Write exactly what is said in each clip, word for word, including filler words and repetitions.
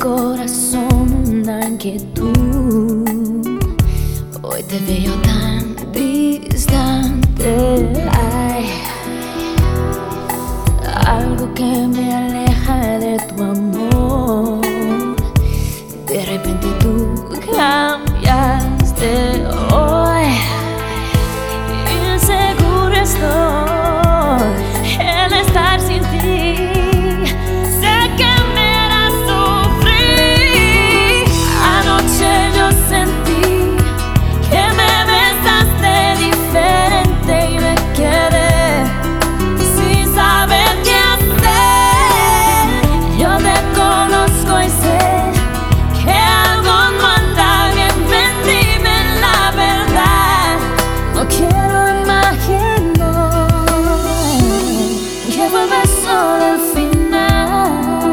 corazón una inquietud. Hoy te veo tan distante. Hay algo que me aleja de tu amor. De repente tú cambiaste hoy. Inseguro estoy en estar sin ti. Sé que me harás sufrir. Anoche yo sentí que me besaste diferente y me quedé sin saber qué hacer. Yo te conozco y sé que algo no anda bien. Ven, dime la verdad. No quiero imaginar que vuelve solo al final.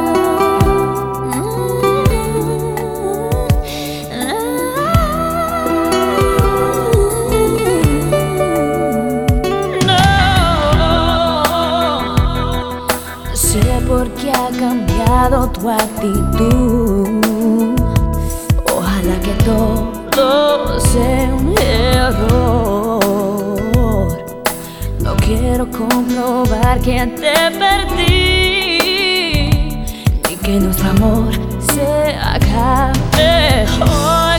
No sé por qué ha cambiado tu actitud. Ojalá que todo sea un error. No quiero comprobar que te perdí, ni que nuestro amor se acabe hoy.